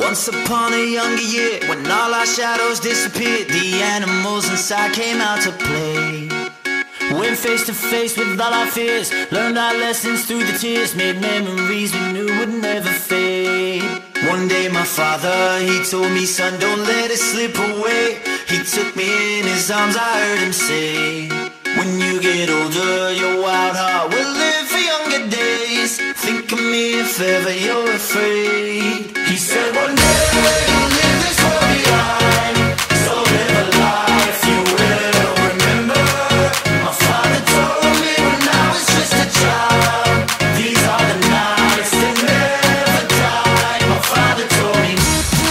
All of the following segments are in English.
Once upon a younger year, when all our shadows disappeared, the animals inside came out to play. Went face to face with all our fears, learned our lessons through the tears, made memories we knew would never fade. One day my father, he told me, son, don't let it slip away. He took me in his arms, I heard him say, when you get older, your wild heart will live for younger days. Think of me if ever you're afraid. He said one day you'll leave this world behind, so live a life you will remember. My father told me when I was just a child, these are the nights that never die. My father told me.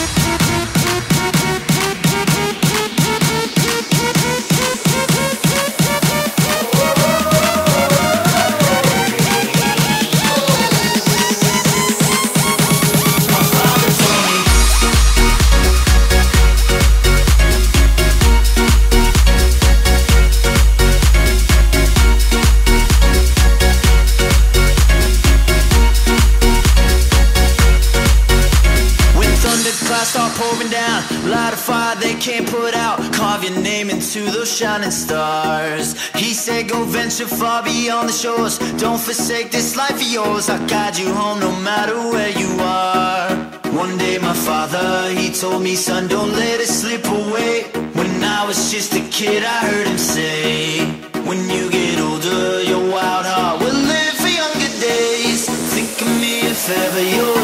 Start pouring down, light a fire they can't put out, carve your name into those shining stars. He said go venture far beyond the shores, don't forsake this life of yours. I'll guide you home no matter where you are. One day my father, he told me, son, don't let it slip away. When I was just a kid I heard him say, when you get older your wild heart will live for younger days. Think of me if ever you're